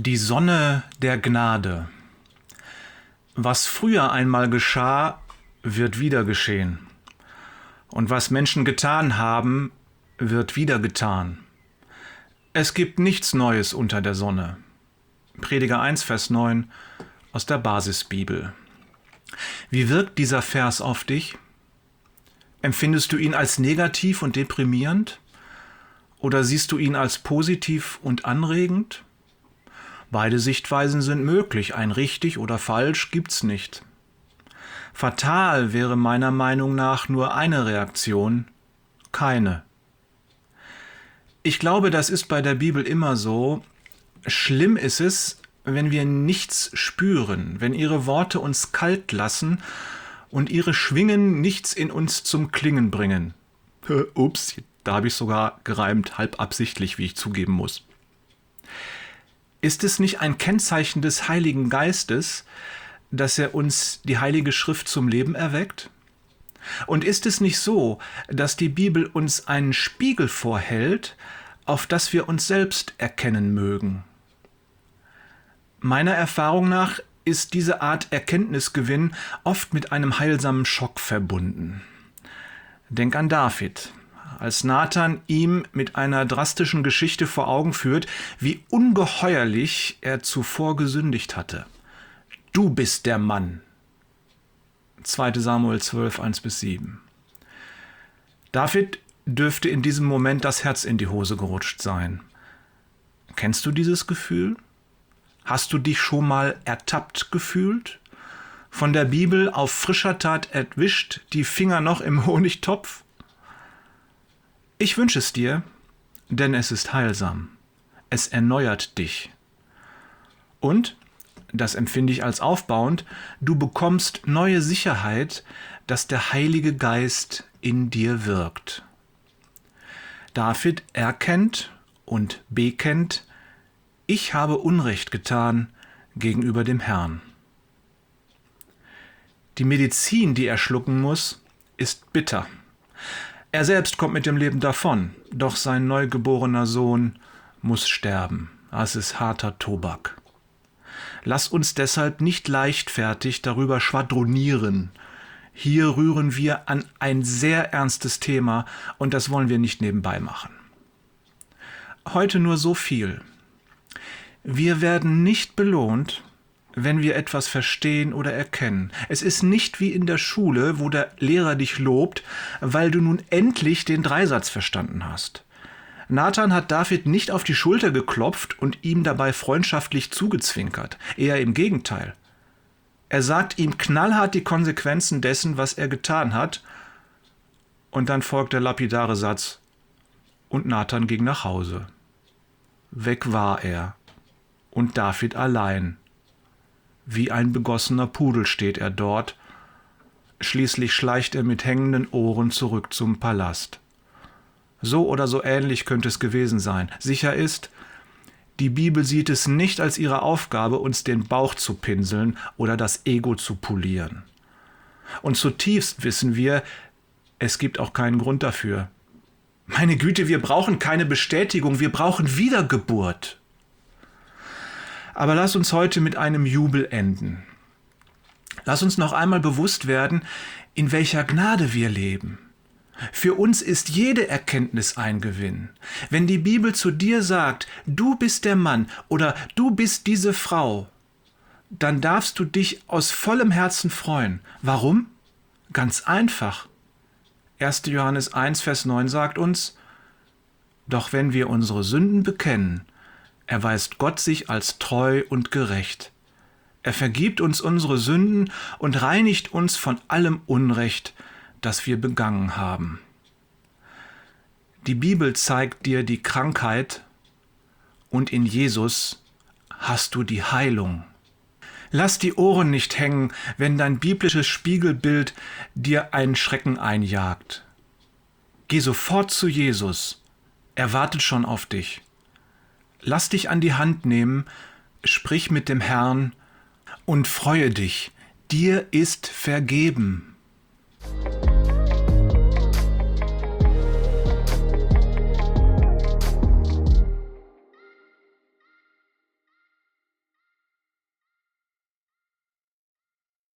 Die Sonne der Gnade. Was früher einmal geschah, wird wieder geschehen. Und was Menschen getan haben, wird wieder getan. Es gibt nichts Neues unter der Sonne. Prediger 1, Vers 9 aus der Basisbibel. Wie wirkt dieser Vers auf dich? Empfindest du ihn als negativ und deprimierend? Oder siehst du ihn als positiv und anregend? Beide Sichtweisen sind möglich, ein richtig oder falsch gibt's nicht. Fatal wäre meiner Meinung nach nur eine Reaktion, keine. Ich glaube, das ist bei der Bibel immer so. Schlimm ist es, wenn wir nichts spüren, wenn ihre Worte uns kalt lassen und ihre Schwingen nichts in uns zum Klingen bringen. Ups, da habe ich sogar gereimt, halb absichtlich, wie ich zugeben muss. Ist es nicht ein Kennzeichen des Heiligen Geistes, dass er uns die Heilige Schrift zum Leben erweckt? Und ist es nicht so, dass die Bibel uns einen Spiegel vorhält, auf das wir uns selbst erkennen mögen? Meiner Erfahrung nach ist diese Art Erkenntnisgewinn oft mit einem heilsamen Schock verbunden. Denk an David. Als Nathan ihm mit einer drastischen Geschichte vor Augen führt, wie ungeheuerlich er zuvor gesündigt hatte. Du bist der Mann. 2. Samuel 12, 1-7. David dürfte in diesem Moment das Herz in die Hose gerutscht sein. Kennst du dieses Gefühl? Hast du dich schon mal ertappt gefühlt? Von der Bibel auf frischer Tat erwischt, die Finger noch im Honigtopf? Ich wünsche es dir, denn es ist heilsam. Es erneuert dich. Und, das empfinde ich als aufbauend, du bekommst neue Sicherheit, dass der Heilige Geist in dir wirkt. David erkennt und bekennt, ich habe Unrecht getan gegenüber dem Herrn. Die Medizin, die er schlucken muss, ist bitter. Er selbst kommt mit dem Leben davon, doch sein neugeborener Sohn muss sterben. Das ist harter Tobak. Lass uns deshalb nicht leichtfertig darüber schwadronieren. Hier rühren wir an ein sehr ernstes Thema und das wollen wir nicht nebenbei machen. Heute nur so viel. Wir werden nicht belohnt, wenn wir etwas verstehen oder erkennen. Es ist nicht wie in der Schule, wo der Lehrer dich lobt, weil du nun endlich den Dreisatz verstanden hast. Nathan hat David nicht auf die Schulter geklopft und ihm dabei freundschaftlich zugezwinkert. Eher im Gegenteil. Er sagt ihm knallhart die Konsequenzen dessen, was er getan hat. Und dann folgt der lapidare Satz: Und Nathan ging nach Hause. Weg war er. Und David allein. Wie ein begossener Pudel steht er dort. Schließlich schleicht er mit hängenden Ohren zurück zum Palast. So oder so ähnlich könnte es gewesen sein. Sicher ist, die Bibel sieht es nicht als ihre Aufgabe, uns den Bauch zu pinseln oder das Ego zu polieren. Und zutiefst wissen wir, es gibt auch keinen Grund dafür. Meine Güte, wir brauchen keine Bestätigung, wir brauchen Wiedergeburt. Aber lass uns heute mit einem Jubel enden. Lass uns noch einmal bewusst werden, in welcher Gnade wir leben. Für uns ist jede Erkenntnis ein Gewinn. Wenn die Bibel zu dir sagt, du bist der Mann oder du bist diese Frau, dann darfst du dich aus vollem Herzen freuen. Warum? Ganz einfach. 1. Johannes 1, Vers 9 sagt uns, doch wenn wir unsere Sünden bekennen, erweist Gott sich als treu und gerecht. Er vergibt uns unsere Sünden und reinigt uns von allem Unrecht, das wir begangen haben. Die Bibel zeigt dir die Krankheit und in Jesus hast du die Heilung. Lass die Ohren nicht hängen, wenn dein biblisches Spiegelbild dir einen Schrecken einjagt. Geh sofort zu Jesus, er wartet schon auf dich. Lass dich an die Hand nehmen, sprich mit dem Herrn und freue dich, dir ist vergeben.